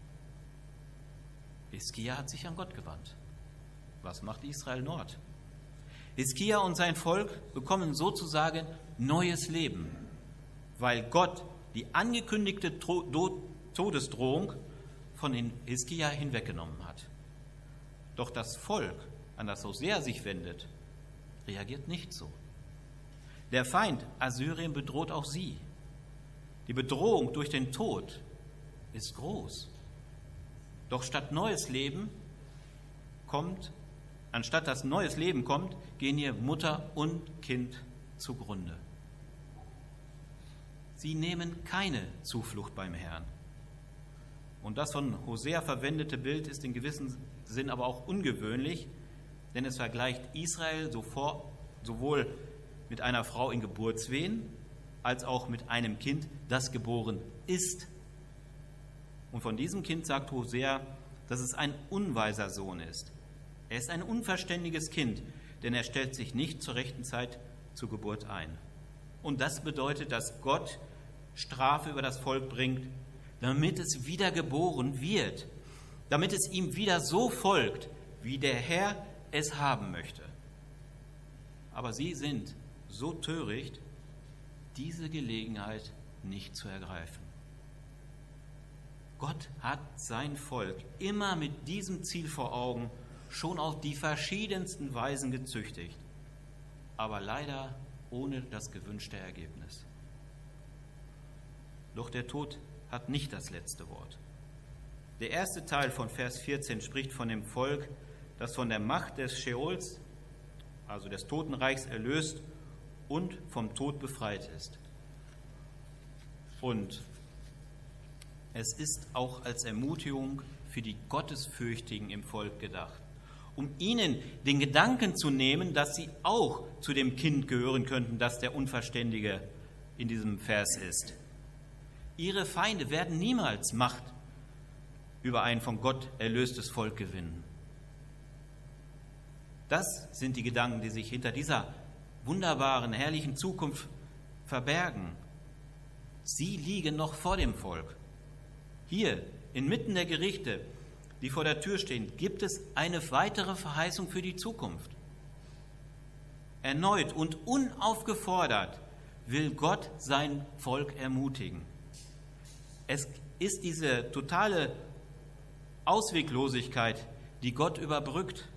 Speaker 1: Hiskia hat sich an Gott gewandt. Was macht Israel Nord? Hiskia und sein Volk bekommen sozusagen neues Leben, weil Gott die angekündigte Todesdrohung von Hiskia hinweggenommen hat. Doch das Volk, an das Hosea sich wendet, reagiert nicht so. Der Feind Assyrien bedroht auch sie. Die Bedrohung durch den Tod ist groß. Doch statt neues Leben kommt, anstatt dass neues Leben kommt, gehen hier Mutter und Kind zugrunde. Sie nehmen keine Zuflucht beim Herrn. Und das von Hosea verwendete Bild ist in gewissem Sinn aber auch ungewöhnlich, denn es vergleicht Israel sowohl mit einer Frau in Geburtswehen als auch mit einem Kind, das geboren ist. Und von diesem Kind sagt Hosea, dass es ein unweiser Sohn ist. Er ist ein unverständiges Kind, denn er stellt sich nicht zur rechten Zeit zur Geburt ein. Und das bedeutet, dass Gott Strafe über das Volk bringt, damit es wieder geboren wird, damit es ihm wieder so folgt, wie der Herr es haben möchte. Aber sie sind so töricht, diese Gelegenheit nicht zu ergreifen. Gott hat sein Volk immer mit diesem Ziel vor Augen schon auf die verschiedensten Weisen gezüchtigt, aber leider ohne das gewünschte Ergebnis. Doch der Tod hat nicht das letzte Wort. Der erste Teil von Vers vierzehn spricht von dem Volk, das von der Macht des Scheols, also des Totenreichs, erlöst und vom Tod befreit ist. Und es ist auch als Ermutigung für die Gottesfürchtigen im Volk gedacht, um ihnen den Gedanken zu nehmen, dass sie auch zu dem Kind gehören könnten, das der Unverständige in diesem Vers ist. Ihre Feinde werden niemals Macht über ein von Gott erlöstes Volk gewinnen. Das sind die Gedanken, die sich hinter dieser wunderbaren, herrlichen Zukunft verbergen. Sie liegen noch vor dem Volk. Hier, inmitten der Gerichte, die vor der Tür stehen, gibt es eine weitere Verheißung für die Zukunft. Erneut und unaufgefordert will Gott sein Volk ermutigen. Es ist diese totale Ausweglosigkeit, die Gott überbrückt.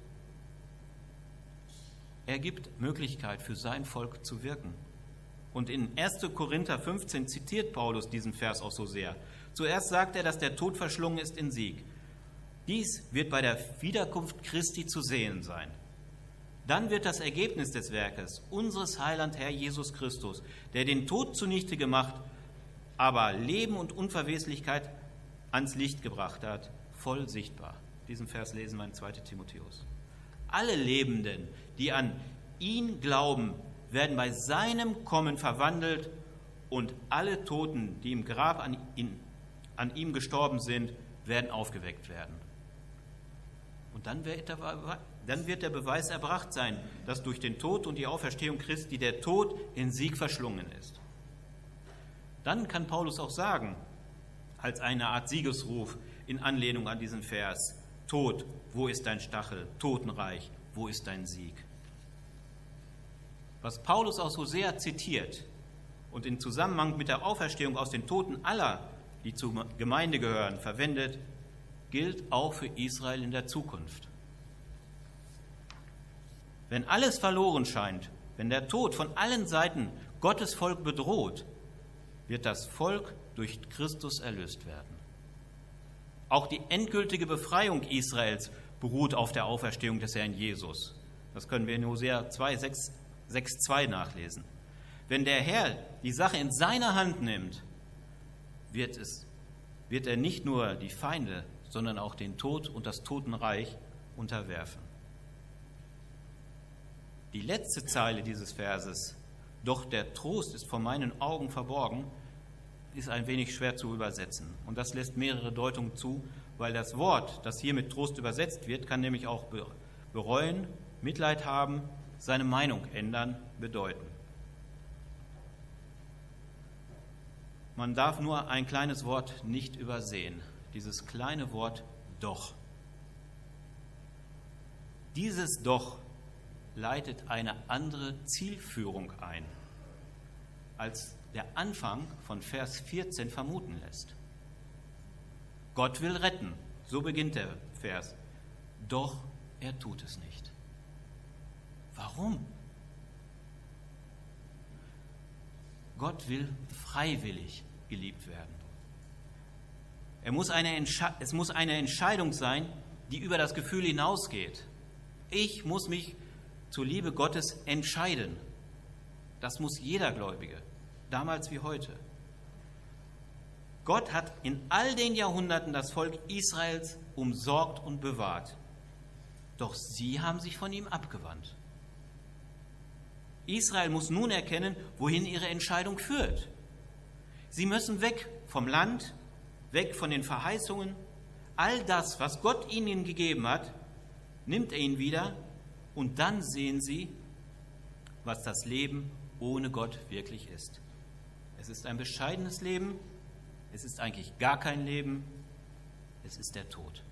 Speaker 1: Er gibt Möglichkeit für sein Volk zu wirken. Und in erster Korinther fünfzehn zitiert Paulus diesen Vers auch so sehr. Zuerst sagt er, dass der Tod verschlungen ist in Sieg. Dies wird bei der Wiederkunft Christi zu sehen sein. Dann wird das Ergebnis des Werkes unseres Heiland Herr Jesus Christus, der den Tod zunichte gemacht, aber Leben und Unverweslichkeit ans Licht gebracht hat, voll sichtbar. Diesen Vers lesen wir in zweiter Timotheus. Alle Lebenden, die an ihn glauben, werden bei seinem Kommen verwandelt und alle Toten, die im Grab an, ihn, an ihm gestorben sind, werden aufgeweckt werden. Und dann wird, der, dann wird der Beweis erbracht sein, dass durch den Tod und die Auferstehung Christi der Tod in Sieg verschlungen ist. Dann kann Paulus auch sagen, als eine Art Siegesruf in Anlehnung an diesen Vers: Tod, wo ist dein Stachel? Totenreich, wo ist dein Sieg? Was Paulus aus Hosea zitiert und in Zusammenhang mit der Auferstehung aus den Toten aller, die zur Gemeinde gehören, verwendet, gilt auch für Israel in der Zukunft. Wenn alles verloren scheint, wenn der Tod von allen Seiten Gottes Volk bedroht, wird das Volk durch Christus erlöst werden. Auch die endgültige Befreiung Israels beruht auf der Auferstehung des Herrn Jesus. Das können wir in Hosea zwei, sechs, sechs zwei nachlesen. Wenn der Herr die Sache in seine Hand nimmt, wird es wird er nicht nur die Feinde, sondern auch den Tod und das Totenreich unterwerfen. Die letzte Zeile dieses Verses, doch der Trost ist vor meinen Augen verborgen, ist ein wenig schwer zu übersetzen. Und das lässt mehrere Deutungen zu, weil das Wort, das hier mit Trost übersetzt wird, kann nämlich auch bereuen, Mitleid haben, seine Meinung ändern, bedeuten. Man darf nur ein kleines Wort nicht übersehen, dieses kleine Wort doch. Dieses doch leitet eine andere Zielführung ein, als der Anfang von Vers vierzehn vermuten lässt. Gott will retten, so beginnt der Vers, doch er tut es nicht. Warum? Gott will freiwillig geliebt werden. Er muss eine Entsche- es muss eine Entscheidung sein, die über das Gefühl hinausgeht. Ich muss mich zur Liebe Gottes entscheiden. Das muss jeder Gläubige, damals wie heute. Gott hat in all den Jahrhunderten das Volk Israels umsorgt und bewahrt. Doch sie haben sich von ihm abgewandt. Israel muss nun erkennen, wohin ihre Entscheidung führt. Sie müssen weg vom Land, weg von den Verheißungen. All das, was Gott ihnen gegeben hat, nimmt er ihnen wieder und dann sehen sie, was das Leben ohne Gott wirklich ist. Es ist ein bescheidenes Leben, es ist eigentlich gar kein Leben, es ist der Tod.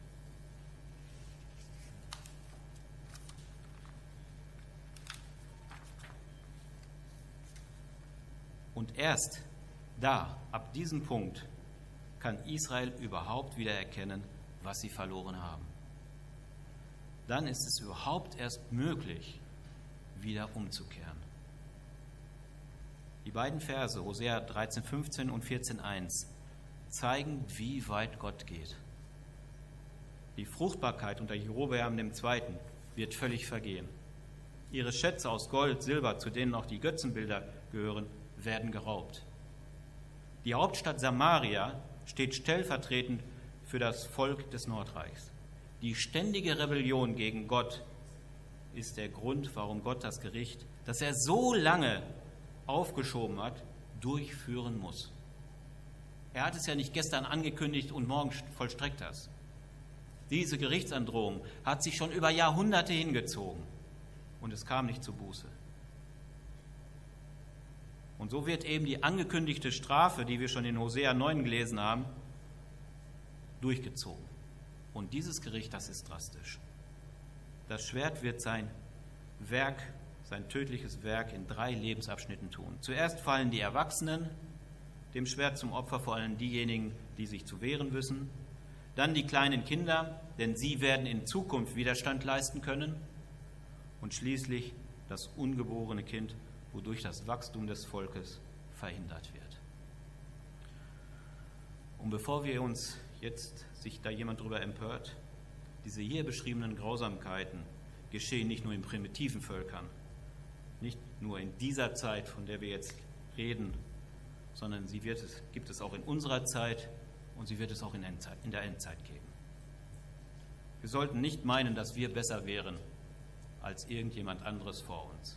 Speaker 1: Und erst da, ab diesem Punkt, kann Israel überhaupt wieder erkennen, was sie verloren haben. Dann ist es überhaupt erst möglich, wieder umzukehren. Die beiden Verse, Hosea dreizehn fünfzehn und vierzehn eins, zeigen, wie weit Gott geht. Die Fruchtbarkeit unter Jerobeam dem Zweiten wird völlig vergehen. Ihre Schätze aus Gold, Silber, zu denen auch die Götzenbilder gehören, werden geraubt. Die Hauptstadt Samaria steht stellvertretend für das Volk des Nordreichs. Die ständige Rebellion gegen Gott ist der Grund, warum Gott das Gericht, das er so lange aufgeschoben hat, durchführen muss. Er hat es ja nicht gestern angekündigt und morgen vollstreckt das. Diese Gerichtsandrohung hat sich schon über Jahrhunderte hingezogen und es kam nicht zur Buße. Und so wird eben die angekündigte Strafe, die wir schon in Hosea neun gelesen haben, durchgezogen. Und dieses Gericht, das ist drastisch. Das Schwert wird sein Werk, sein tödliches Werk in drei Lebensabschnitten tun. Zuerst fallen die Erwachsenen dem Schwert zum Opfer, vor allem diejenigen, die sich zu wehren wissen. Dann die kleinen Kinder, denn sie werden in Zukunft Widerstand leisten können. Und schließlich das ungeborene Kind, wodurch das Wachstum des Volkes verhindert wird. Und bevor wir uns jetzt, sich da jemand drüber empört, diese hier beschriebenen Grausamkeiten geschehen nicht nur in primitiven Völkern, nicht nur in dieser Zeit, von der wir jetzt reden, sondern sie wird es, gibt es auch in unserer Zeit und sie wird es auch in, Endzeit, in der Endzeit geben. Wir sollten nicht meinen, dass wir besser wären als irgendjemand anderes vor uns.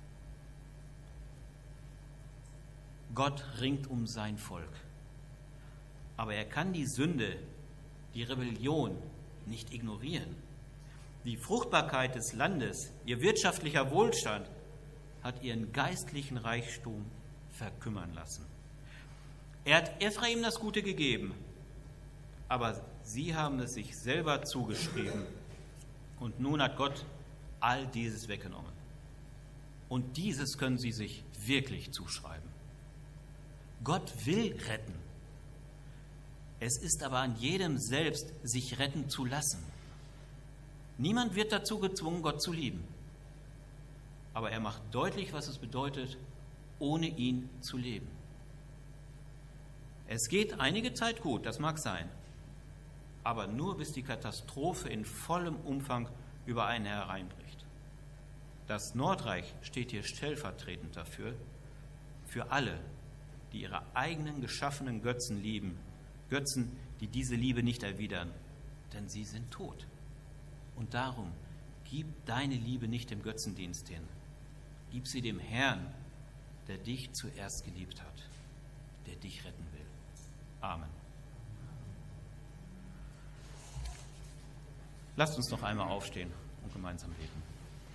Speaker 1: Gott ringt um sein Volk. Aber er kann die Sünde, die Rebellion nicht ignorieren. Die Fruchtbarkeit des Landes, ihr wirtschaftlicher Wohlstand, hat ihren geistlichen Reichtum verkümmern lassen. Er hat Ephraim das Gute gegeben, aber sie haben es sich selber zugeschrieben. Und nun hat Gott all dieses weggenommen. Und dieses können sie sich wirklich zuschreiben. Gott will retten. Es ist aber an jedem selbst, sich retten zu lassen. Niemand wird dazu gezwungen, Gott zu lieben. Aber er macht deutlich, was es bedeutet, ohne ihn zu leben. Es geht einige Zeit gut, das mag sein, aber nur bis die Katastrophe in vollem Umfang über einen hereinbricht. Das Nordreich steht hier stellvertretend dafür, für alle, die ihre eigenen geschaffenen Götzen lieben, Götzen, die diese Liebe nicht erwidern, denn sie sind tot. Und darum, gib deine Liebe nicht dem Götzendienst hin. Gib sie dem Herrn, der dich zuerst geliebt hat, der dich retten will. Amen. Lasst uns noch einmal aufstehen und gemeinsam beten.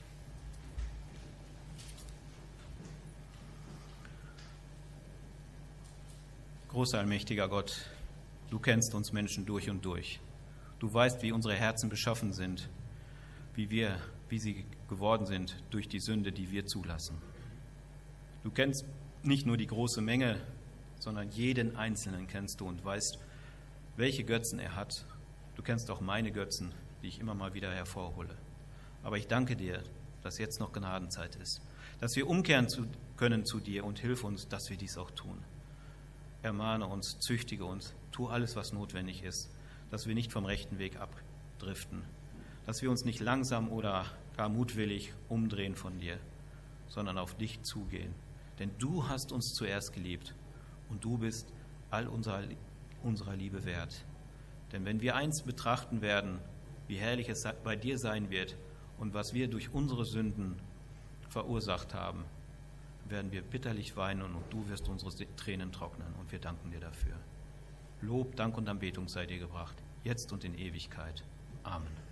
Speaker 1: Großer, allmächtiger Gott, du kennst uns Menschen durch und durch. Du weißt, wie unsere Herzen beschaffen sind, wie wir, wie sie geworden sind durch die Sünde, die wir zulassen. Du kennst nicht nur die große Menge, sondern jeden Einzelnen kennst du und weißt, welche Götzen er hat. Du kennst auch meine Götzen, die ich immer mal wieder hervorhole. Aber ich danke dir, dass jetzt noch Gnadenzeit ist, dass wir umkehren zu, können zu dir und hilf uns, dass wir dies auch tun. Ermahne uns, züchtige uns, tu alles, was notwendig ist, dass wir nicht vom rechten Weg abdriften, dass wir uns nicht langsam oder gar mutwillig umdrehen von dir, sondern auf dich zugehen. Denn du hast uns zuerst geliebt und du bist all unserer, unserer Liebe wert. Denn wenn wir eins betrachten werden, wie herrlich es bei dir sein wird und was wir durch unsere Sünden verursacht haben, werden wir bitterlich weinen und du wirst unsere Tränen trocknen und wir danken dir dafür. Lob, Dank und Anbetung sei dir gebracht, jetzt und in Ewigkeit. Amen.